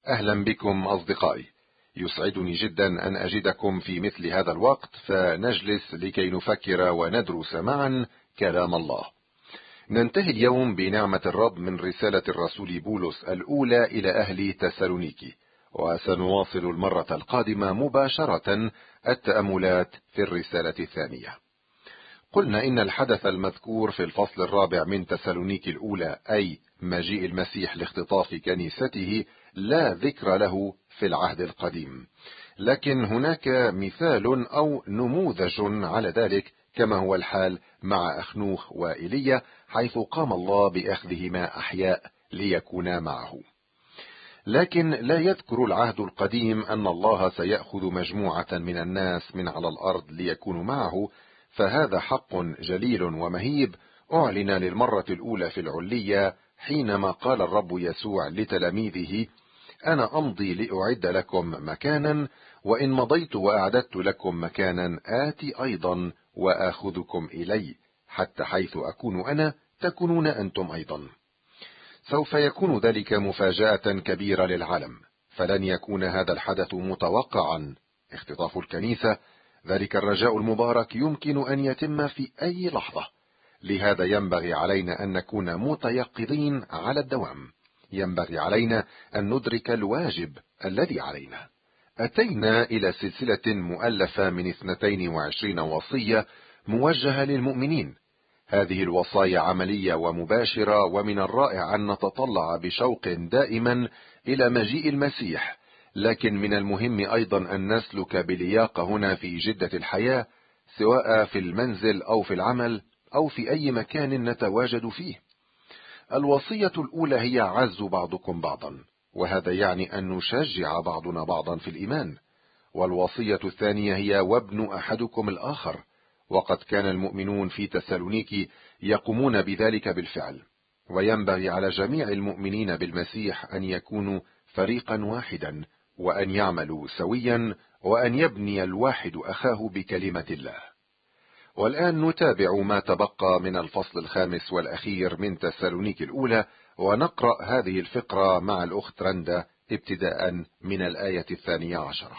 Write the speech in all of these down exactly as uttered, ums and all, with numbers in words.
أهلا بكم أصدقائي، يسعدني جدا أن أجدكم في مثل هذا الوقت فنجلس لكي نفكر وندرس معا كلام الله. ننتهي اليوم بنعمة الرب من رسالة الرسول بولس الأولى إلى أهل تسالونيكي، وسنواصل المرة القادمة مباشرة التأملات في الرسالة الثانية. قلنا إن الحدث المذكور في الفصل الرابع من تسالونيكي الأولى، أي مجيء المسيح لاختطاف كنيسته، لا ذكر له في العهد القديم، لكن هناك مثال أو نموذج على ذلك، كما هو الحال مع أخنوخ وإيليا، حيث قام الله بأخذهما أحياء ليكونا معه. لكن لا يذكر العهد القديم أن الله سيأخذ مجموعة من الناس من على الأرض ليكونوا معه، فهذا حق جليل ومهيب أعلن للمرة الأولى في العلية، حينما قال الرب يسوع لتلاميذه: أنا أمضي لأعد لكم مكانا، وإن مضيت وأعددت لكم مكانا آتي أيضا وآخذكم إلي، حتى حيث أكون أنا تكونون أنتم أيضا. سوف يكون ذلك مفاجأة كبيرة للعالم، فلن يكون هذا الحدث متوقعا، اختطاف الكنيسة. ذلك الرجاء المبارك يمكن أن يتم في أي لحظة، لهذا ينبغي علينا أن نكون متيقظين على الدوام. ينبغي علينا أن ندرك الواجب الذي علينا. أتينا إلى سلسلة مؤلفة من اثنتين وعشرين وصية موجهة للمؤمنين. هذه الوصايا عملية ومباشرة، ومن الرائع أن نتطلع بشوق دائما إلى مجيء المسيح، لكن من المهم أيضا أن نسلك بلياقة هنا في جدة الحياة، سواء في المنزل أو في العمل أو في أي مكان نتواجد فيه. الوصية الأولى هي عز بعضكم بعضا، وهذا يعني أن نشجع بعضنا بعضا في الإيمان. والوصية الثانية هي وابن أحدكم الآخر، وقد كان المؤمنون في تسالونيكي يقومون بذلك بالفعل. وينبغي على جميع المؤمنين بالمسيح أن يكونوا فريقا واحدا، وأن يعملوا سويا، وأن يبني الواحد أخاه بكلمة الله. والآن نتابع ما تبقى من الفصل الخامس والأخير من تسالونيكي الأولى، ونقرأ هذه الفقرة مع الأخت رندا ابتداء من الآية الثانية عشرة.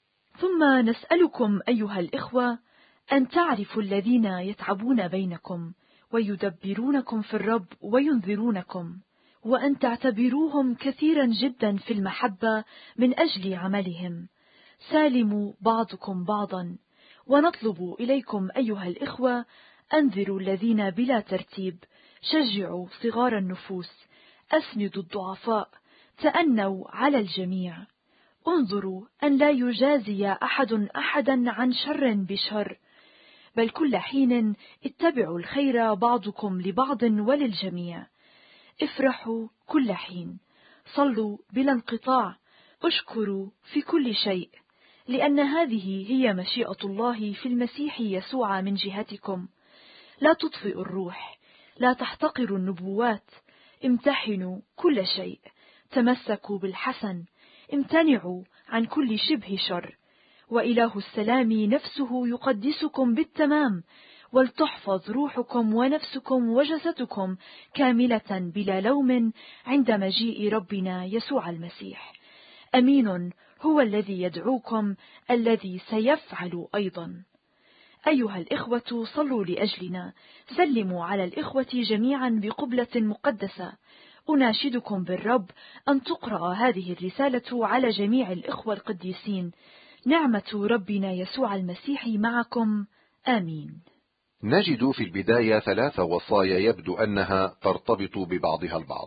ثم نسألكم أيها الإخوة أن تعرفوا الذين يتعبون بينكم ويدبرونكم في الرب وينذرونكم، وأن تعتبروهم كثيرا جدا في المحبة من أجل عملهم، سالموا بعضكم بعضا. ونطلب إليكم أيها الإخوة أنذروا الذين بلا ترتيب، شجعوا صغار النفوس، أسندوا الضعفاء، تأنوا على الجميع. انظروا أن لا يجازي أحد أحدا عن شر بشر، بل كل حين اتبعوا الخير بعضكم لبعض وللجميع. افرحوا كل حين، صلوا بلا انقطاع، اشكروا في كل شيء، لأن هذه هي مشيئة الله في المسيح يسوع من جهتكم. لا تطفئوا الروح، لا تحتقروا النبوات، امتحنوا كل شيء، تمسكوا بالحسن، امتنعوا عن كل شبه شر. وإله السلام نفسه يقدسكم بالتمام، ولتحفظ روحكم ونفسكم وجسدكم كاملة بلا لوم عند مجيء ربنا يسوع المسيح. أمين هو الذي يدعوكم، الذي سيفعل أيضا. أيها الإخوة صلوا لأجلنا، سلموا على الإخوة جميعا بقبلة مقدسة. أناشدكم بالرب أن تقرأ هذه الرسالة على جميع الإخوة القديسين. نعمة ربنا يسوع المسيح معكم، آمين. نجد في البداية ثلاث وصايا يبدو أنها ترتبط ببعضها البعض.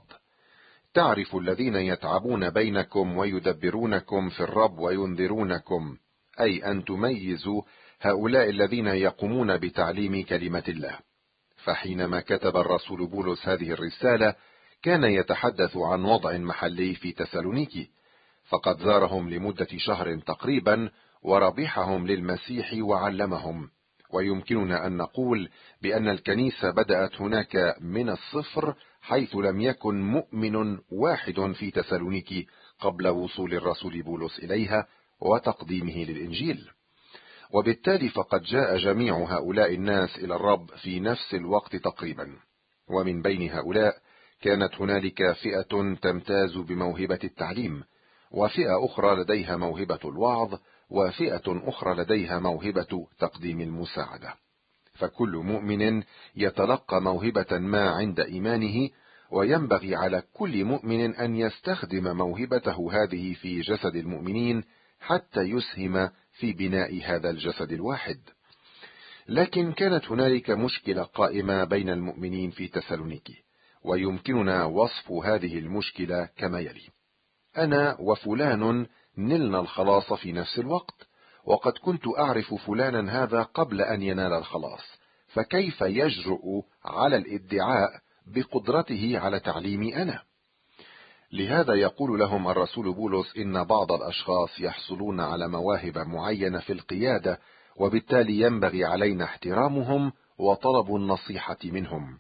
تعرف الذين يتعبون بينكم ويدبرونكم في الرب وينذرونكم، أي أن تميزوا هؤلاء الذين يقومون بتعليم كلمة الله. فحينما كتب الرسول بولس هذه الرسالة كان يتحدث عن وضع محلي في تسالونيكي، فقد زارهم لمدة شهر تقريبا وربحهم للمسيح وعلمهم. ويمكننا أن نقول بأن الكنيسة بدأت هناك من الصفر، حيث لم يكن مؤمن واحد في تسالونيكي قبل وصول الرسول بولس إليها وتقديمه للإنجيل. وبالتالي فقد جاء جميع هؤلاء الناس إلى الرب في نفس الوقت تقريبا. ومن بين هؤلاء كانت هنالك فئة تمتاز بموهبة التعليم، وفئة أخرى لديها موهبة الوعظ، وفئة أخرى لديها موهبة تقديم المساعدة. فكل مؤمن يتلقى موهبة ما عند إيمانه، وينبغي على كل مؤمن أن يستخدم موهبته هذه في جسد المؤمنين حتى يسهم في بناء هذا الجسد الواحد. لكن كانت هنالك مشكلة قائمة بين المؤمنين في تسالونيكي، ويمكننا وصف هذه المشكلة كما يلي: أنا وفلان نلنا الخلاص في نفس الوقت، وقد كنت أعرف فلانا هذا قبل أن ينال الخلاص، فكيف يجرؤ على الادعاء بقدرته على تعليمي أنا؟ لهذا يقول لهم الرسول بولس إن بعض الأشخاص يحصلون على مواهب معينة في القيادة، وبالتالي ينبغي علينا احترامهم وطلب النصيحة منهم.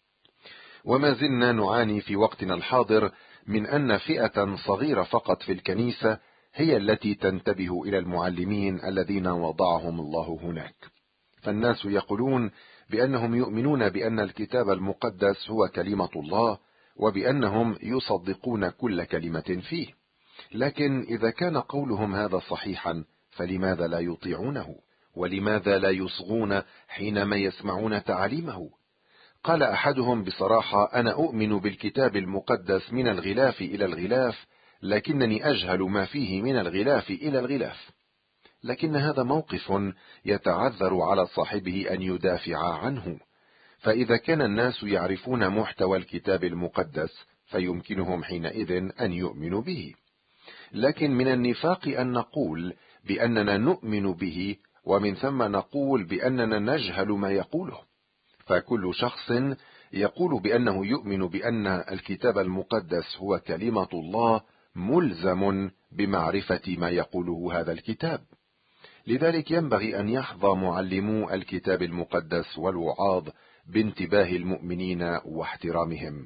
وما زلنا نعاني في وقتنا الحاضر من أن فئة صغيرة فقط في الكنيسة هي التي تنتبه إلى المعلمين الذين وضعهم الله هناك. فالناس يقولون بأنهم يؤمنون بأن الكتاب المقدس هو كلمة الله، وبأنهم يصدقون كل كلمة فيه. لكن إذا كان قولهم هذا صحيحا، فلماذا لا يطيعونه؟ ولماذا لا يصغون حينما يسمعون تعاليمه؟ قال أحدهم بصراحة: أنا أؤمن بالكتاب المقدس من الغلاف إلى الغلاف، لكنني أجهل ما فيه من الغلاف إلى الغلاف. لكن هذا موقف يتعذر على صاحبه أن يدافع عنه، فإذا كان الناس يعرفون محتوى الكتاب المقدس فيمكنهم حينئذ أن يؤمنوا به. لكن من النفاق أن نقول بأننا نؤمن به، ومن ثم نقول بأننا نجهل ما يقوله. فكل شخص يقول بأنه يؤمن بأن الكتاب المقدس هو كلمة الله ملزم بمعرفة ما يقوله هذا الكتاب. لذلك ينبغي أن يحظى معلمو الكتاب المقدس والوعاظ بانتباه المؤمنين واحترامهم.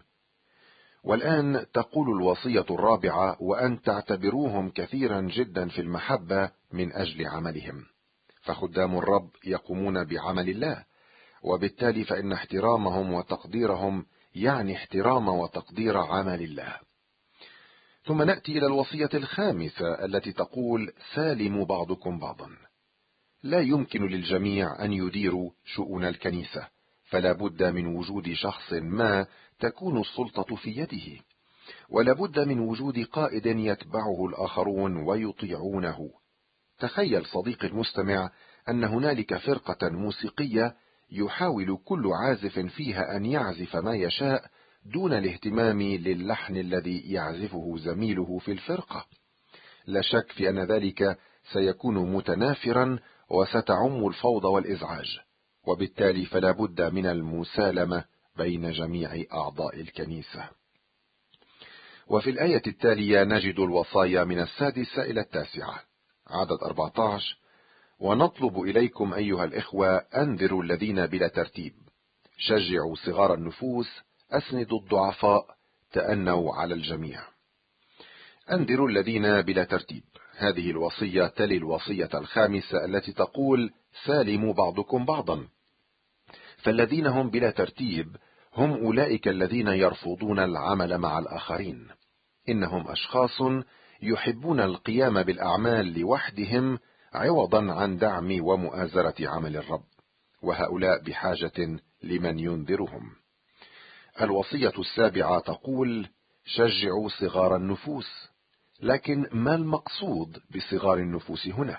والآن تقول الوصية الرابعة: وأن تعتبروهم كثيرا جدا في المحبة من أجل عملهم. فخدام الرب يقومون بعمل الله، وبالتالي فإن احترامهم وتقديرهم يعني احترام وتقدير عمل الله. ثم نأتي إلى الوصية الخامسة التي تقول: سالموا بعضكم بعضا. لا يمكن للجميع أن يديروا شؤون الكنيسة، فلا بد من وجود شخص ما تكون السلطة في يده، ولا بد من وجود قائد يتبعه الآخرون ويطيعونه. تخيل صديقي المستمع أن هنالك فرقة موسيقية يحاول كل عازف فيها أن يعزف ما يشاء دون الاهتمام للحن الذي يعزفه زميله في الفرقة. لا شك في أن ذلك سيكون متنافرا وستعم الفوضى والإزعاج، وبالتالي فلا بد من المسالمة بين جميع أعضاء الكنيسة. وفي الآية التالية نجد الوصايا من السادسة إلى التاسعة. عدد أربعة عشر: ونطلب إليكم أيها الإخوة أنذروا الذين بلا ترتيب، شجعوا صغار النفوس، أسندوا الضعفاء، تأنوا على الجميع. أنذروا الذين بلا ترتيب، هذه الوصية تلي الوصية الخامسة التي تقول: سالموا بعضكم بعضا. فالذين هم بلا ترتيب هم أولئك الذين يرفضون العمل مع الآخرين. إنهم أشخاص يحبون القيام بالأعمال لوحدهم عوضا عن دعم ومؤازرة عمل الرب، وهؤلاء بحاجة لمن ينذرهم. الوصية السابعة تقول: شجعوا صغار النفوس. لكن ما المقصود بصغار النفوس هنا؟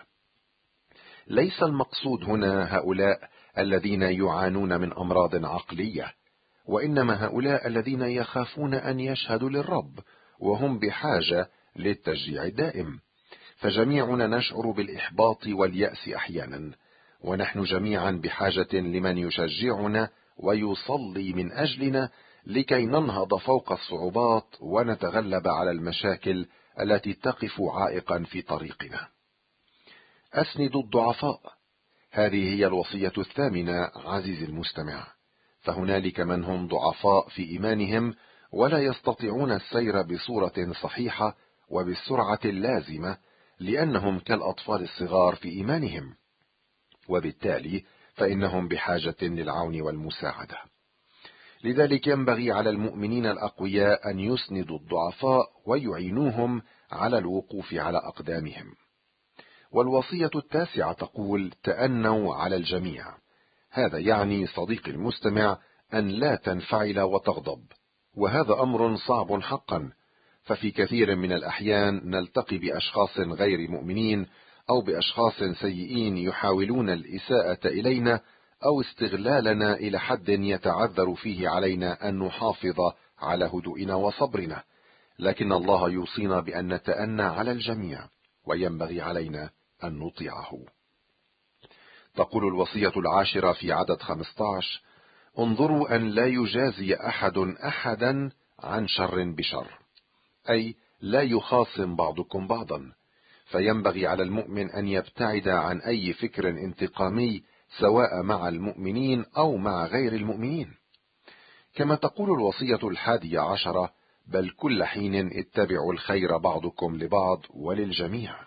ليس المقصود هنا هؤلاء الذين يعانون من أمراض عقلية، وإنما هؤلاء الذين يخافون أن يشهدوا للرب، وهم بحاجة للتشجيع الدائم. فجميعنا نشعر بالإحباط واليأس أحيانا، ونحن جميعا بحاجة لمن يشجعنا ويصلي من أجلنا لكي ننهض فوق الصعوبات ونتغلب على المشاكل التي تقف عائقا في طريقنا. أسندوا الضعفاء، هذه هي الوصية الثامنة عزيزي المستمع. فهنالك من هم ضعفاء في إيمانهم ولا يستطيعون السير بصورة صحيحة وبالسرعة اللازمة، لأنهم كالأطفال الصغار في إيمانهم، وبالتالي فإنهم بحاجة للعون والمساعدة. لذلك ينبغي على المؤمنين الأقوياء أن يسندوا الضعفاء ويعينوهم على الوقوف على أقدامهم. والوصية التاسعة تقول: تأنوا على الجميع. هذا يعني صديقي المستمع أن لا تنفعل وتغضب، وهذا أمر صعب حقا، ففي كثير من الأحيان نلتقي بأشخاص غير مؤمنين أو بأشخاص سيئين يحاولون الإساءة إلينا أو استغلالنا إلى حد يتعذر فيه علينا أن نحافظ على هدوئنا وصبرنا، لكن الله يوصينا بأن نتأنى على الجميع، وينبغي علينا أن نطيعه. تقول الوصية العاشرة في عدد خمسة عشر: انظروا أن لا يجازي أحد أحدا عن شر بشر، أي لا يخاصم بعضكم بعضا، فينبغي على المؤمن أن يبتعد عن أي فكر انتقامي سواء مع المؤمنين أو مع غير المؤمنين. كما تقول الوصية الحادية عشرة: بل كل حين اتبعوا الخير بعضكم لبعض وللجميع.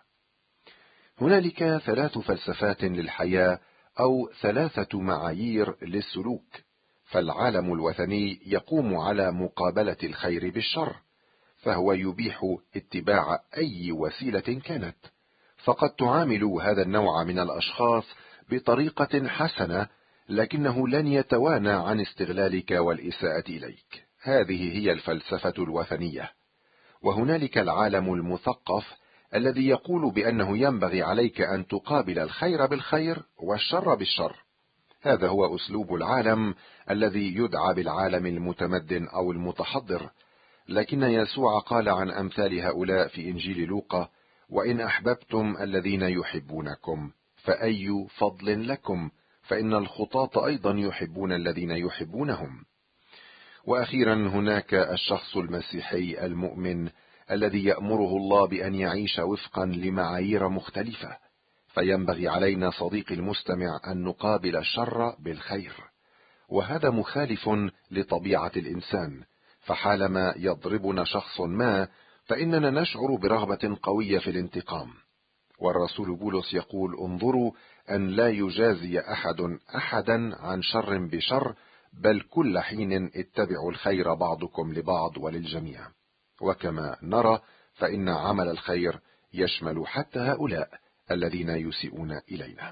هنالك ثلاث فلسفات للحياة أو ثلاثة معايير للسلوك، فالعالم الوثني يقوم على مقابلة الخير بالشر، فهو يبيح اتباع أي وسيلة كانت، فقد تعامل هذا النوع من الأشخاص بطريقة حسنة، لكنه لن يتوانى عن استغلالك والإساءة إليك. هذه هي الفلسفة الوثنية. وهنالك العالم المثقف الذي يقول بأنه ينبغي عليك أن تقابل الخير بالخير والشر بالشر. هذا هو أسلوب العالم الذي يدعى بالعالم المتمدن أو المتحضر، لكن يسوع قال عن أمثال هؤلاء في إنجيل لوقا: وإن أحببتم الذين يحبونكم فأي فضل لكم، فإن الخطاة أيضا يحبون الذين يحبونهم. وأخيرا هناك الشخص المسيحي المؤمن الذي يأمره الله بأن يعيش وفقا لمعايير مختلفة، فينبغي علينا صديقي المستمع أن نقابل الشر بالخير، وهذا مخالف لطبيعة الإنسان، فحالما يضربنا شخص ما فإننا نشعر برغبة قوية في الانتقام. والرسول بولس يقول: انظروا أن لا يجازي أحد أحدا عن شر بشر، بل كل حين اتبعوا الخير بعضكم لبعض وللجميع. وكما نرى فإن عمل الخير يشمل حتى هؤلاء الذين يسيئون إلينا.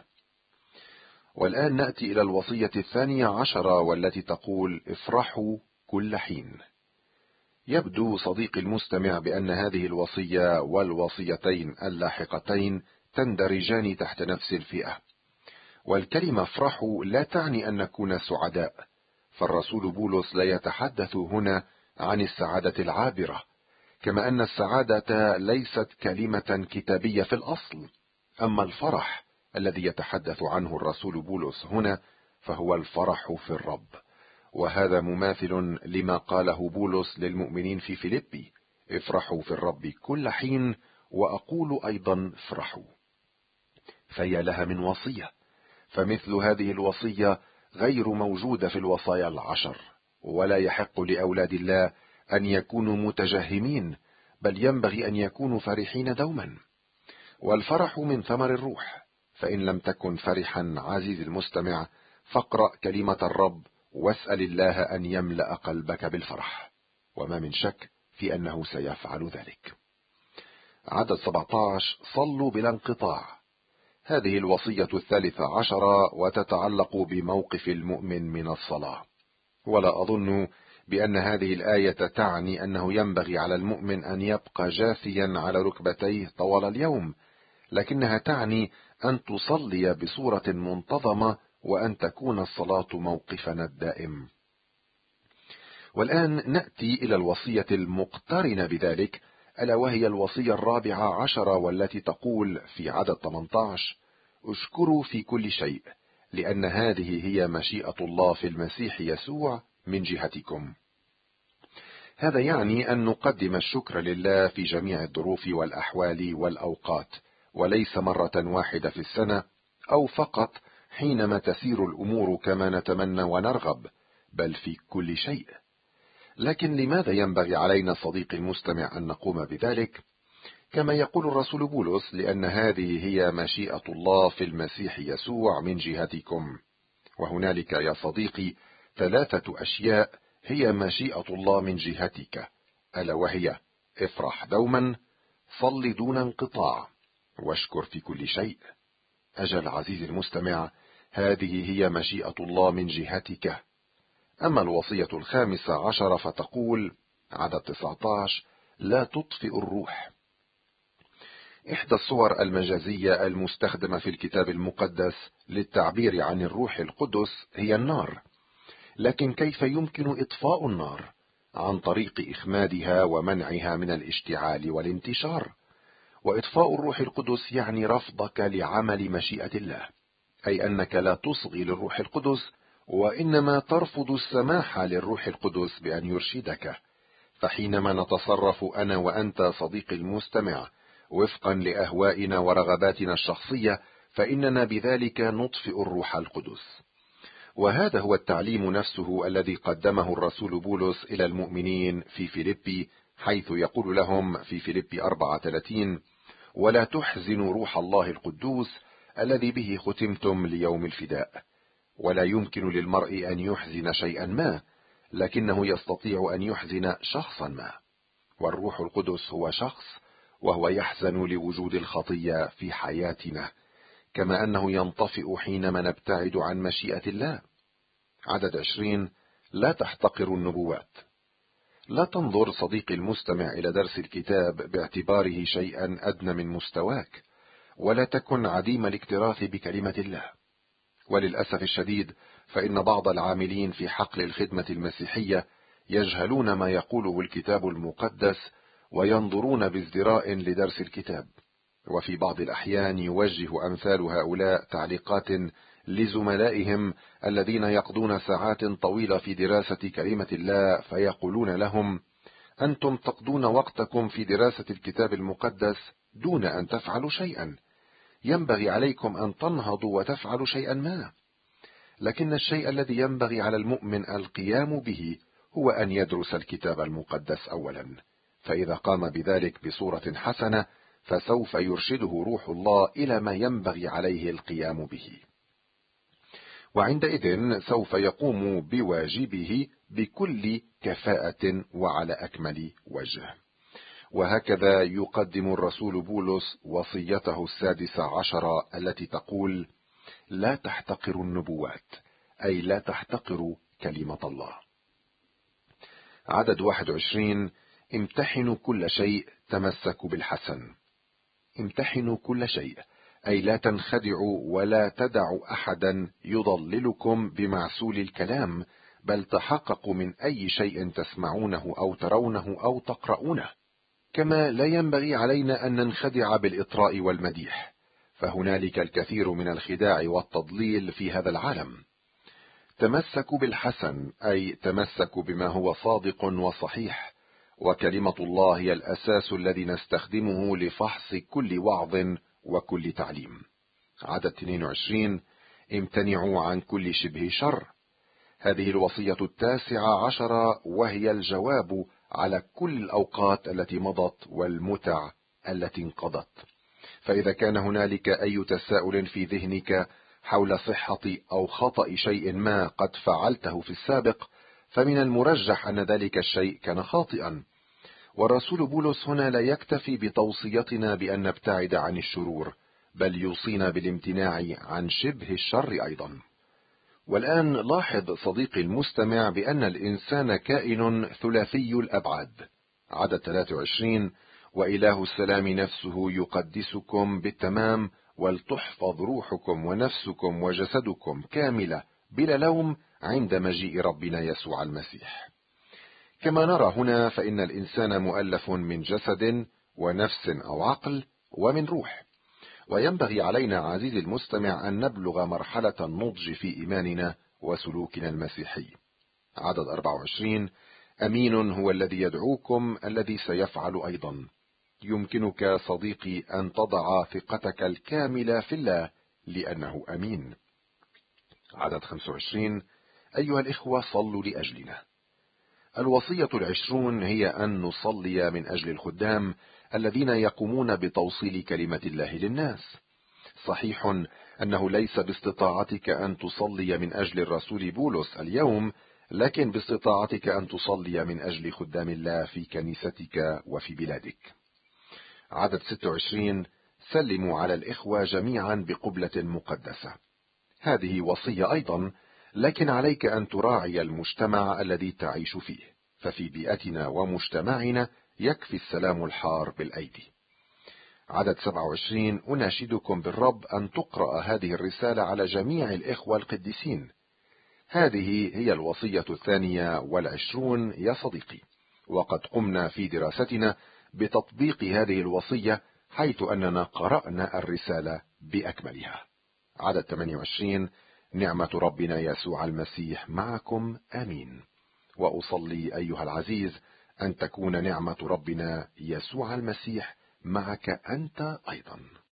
والآن نأتي إلى الوصية الثانية عشرة، والتي تقول: افرحوا كل حين. يبدو صديقي المستمع بأن هذه الوصية والوصيتين اللاحقتين تندرجان تحت نفس الفئة. والكلمة افرحوا لا تعني أن نكون سعداء، فالرسول بولس لا يتحدث هنا عن السعادة العابرة، كما أن السعادة ليست كلمة كتابية في الأصل. أما الفرح الذي يتحدث عنه الرسول بولس هنا فهو الفرح في الرب، وهذا مماثل لما قاله بولس للمؤمنين في فيليبي: افرحوا في الرب كل حين، وأقول أيضا افرحوا. فيا لها من وصية، فمثل هذه الوصية غير موجودة في الوصايا العشر، ولا يحق لأولاد الله أن يكونوا متجهمين، بل ينبغي أن يكونوا فرحين دوما. والفرح من ثمر الروح، فإن لم تكن فرحا عزيزي المستمع فاقرأ كلمة الرب واسأل الله أن يملأ قلبك بالفرح، وما من شك في أنه سيفعل ذلك. عدد سبعة عشر: صلوا بلا انقطاع. هذه الوصية الثالثة عشرة، وتتعلق بموقف المؤمن من الصلاة. ولا أظن بأن هذه الآية تعني أنه ينبغي على المؤمن أن يبقى جاثيا على ركبتيه طوال اليوم، لكنها تعني أن تصلي بصورة منتظمة، وأن تكون الصلاة موقفنا الدائم. والآن نأتي إلى الوصية المقترنة بذلك، ألا وهي الوصية الرابعة عشرة، والتي تقول في عدد ثمانية عشر: اشكروا في كل شيء، لأن هذه هي مشيئة الله في المسيح يسوع من جهتكم. هذا يعني أن نقدم الشكر لله في جميع الظروف والأحوال والأوقات، وليس مرة واحدة في السنة أو فقط حينما تسير الأمور كما نتمنى ونرغب، بل في كل شيء. لكن لماذا ينبغي علينا صديقي المستمع أن نقوم بذلك؟ كما يقول الرسول بولس: لأن هذه هي مشيئة الله في المسيح يسوع من جهتكم. وهنالك يا صديقي ثلاثة أشياء هي مشيئة الله من جهتك، ألا وهي: افرح دوما، صل دون انقطاع، واشكر في كل شيء. أجل عزيزي المستمع، هذه هي مشيئة الله من جهتك. أما الوصية الخامسة عشر فتقول عدد تسعة عشر: لا تطفئ الروح. إحدى الصور المجازية المستخدمة في الكتاب المقدس للتعبير عن الروح القدس هي النار. لكن كيف يمكن إطفاء النار؟ عن طريق إخمادها ومنعها من الاشتعال والانتشار. وإطفاء الروح القدس يعني رفضك لعمل مشيئة الله، أي أنك لا تصغي للروح القدس، وإنما ترفض السماح للروح القدس بأن يرشدك. فحينما نتصرف أنا وأنت صديقي المستمع وفقا لأهوائنا ورغباتنا الشخصية، فإننا بذلك نطفئ الروح القدس. وهذا هو التعليم نفسه الذي قدمه الرسول بولس إلى المؤمنين في فيليبي، حيث يقول لهم في فيليبي أربعة وثلاثين: ولا تحزنوا روح الله القدوس الذي به ختمتم ليوم الفداء. ولا يمكن للمرء أن يحزن شيئا ما، لكنه يستطيع أن يحزن شخصا ما. والروح القدس هو شخص، وهو يحزن لوجود الخطية في حياتنا، كما أنه ينطفئ حينما نبتعد عن مشيئة الله. عدد عشرين: لا تحتقروا النبوات. لا تنظر صديقي المستمع إلى درس الكتاب باعتباره شيئا أدنى من مستواك، ولا تكن عديم الاكتراث بكلمة الله. وللأسف الشديد فإن بعض العاملين في حقل الخدمة المسيحية يجهلون ما يقوله الكتاب المقدس، وينظرون بازدراء لدرس الكتاب. وفي بعض الأحيان يوجه أمثال هؤلاء تعليقات لزملائهم الذين يقضون ساعات طويلة في دراسة كلمة الله، فيقولون لهم: أنتم تقضون وقتكم في دراسة الكتاب المقدس دون أن تفعلوا شيئا، ينبغي عليكم أن تنهضوا وتفعلوا شيئا ما. لكن الشيء الذي ينبغي على المؤمن القيام به هو أن يدرس الكتاب المقدس أولا، فإذا قام بذلك بصورة حسنة فسوف يرشده روح الله إلى ما ينبغي عليه القيام به، وعندئذ سوف يقوم بواجبه بكل كفاءة وعلى أكمل وجه. وهكذا يقدم الرسول بولس وصيته السادسة عشر التي تقول: لا تحتقروا النبوات، أي لا تحتقروا كلمة الله. عدد واحد وعشرين: امتحنوا كل شيء، تمسكوا بالحسن. امتحنوا كل شيء، أي لا تنخدعوا ولا تدعوا أحدا يضللكم بمعسول الكلام، بل تحققوا من أي شيء تسمعونه أو ترونه أو تقرؤونه. كما لا ينبغي علينا أن ننخدع بالإطراء والمديح، فهنالك الكثير من الخداع والتضليل في هذا العالم. تمسكوا بالحسن، أي تمسكوا بما هو صادق وصحيح، وكلمة الله هي الأساس الذي نستخدمه لفحص كل وعظ وكل تعليم. عدد اثنين وعشرين: امتنعوا عن كل شبه شر. هذه الوصية التاسعة عشرة، وهي الجواب على كل الأوقات التي مضت والمتع التي انقضت. فإذا كان هنالك أي تساؤل في ذهنك حول صحة أو خطأ شيء ما قد فعلته في السابق، فمن المرجح أن ذلك الشيء كان خاطئا. والرسول بولس هنا لا يكتفي بتوصيتنا بأن نبتعد عن الشرور، بل يوصينا بالامتناع عن شبه الشر أيضا. والآن لاحظ صديقي المستمع بأن الإنسان كائن ثلاثي الأبعاد. عدد ثلاثة وعشرين: وإله السلام نفسه يقدسكم بالتمام، ولتحفظ روحكم ونفسكم وجسدكم كاملة بلا لوم عند مجيء ربنا يسوع المسيح. كما نرى هنا فإن الإنسان مؤلف من جسد ونفس أو عقل ومن روح، وينبغي علينا عزيزي المستمع أن نبلغ مرحلة النضج في إيماننا وسلوكنا المسيحي. عدد أربعة وعشرين: أمين هو الذي يدعوكم الذي سيفعل أيضا. يمكنك صديقي أن تضع ثقتك الكاملة في الله لأنه أمين. عدد خمسة وعشرين: أيها الإخوة صلوا لأجلنا. الوصية العشرون هي أن نصلي من أجل الخدام الذين يقومون بتوصيل كلمة الله للناس. صحيح أنه ليس باستطاعتك أن تصلي من أجل الرسول بولس اليوم، لكن باستطاعتك أن تصلي من أجل خدام الله في كنيستك وفي بلادك. عدد ستة وعشرين: سلموا على الإخوة جميعا بقبلة مقدسة. هذه وصية أيضا، لكن عليك أن تراعي المجتمع الذي تعيش فيه، ففي بيئتنا ومجتمعنا يكفي السلام الحار بالأيدي. عدد سبعة وعشرين: أناشدكم بالرب أن تقرأ هذه الرسالة على جميع الإخوة القديسين. هذه هي الوصية الثانية والعشرون يا صديقي، وقد قمنا في دراستنا بتطبيق هذه الوصية، حيث أننا قرأنا الرسالة بأكملها. عدد ثمانية وعشرين: نعمة ربنا يسوع المسيح معكم، آمين. وأصلي أيها العزيز أن تكون نعمة ربنا يسوع المسيح معك أنت أيضا.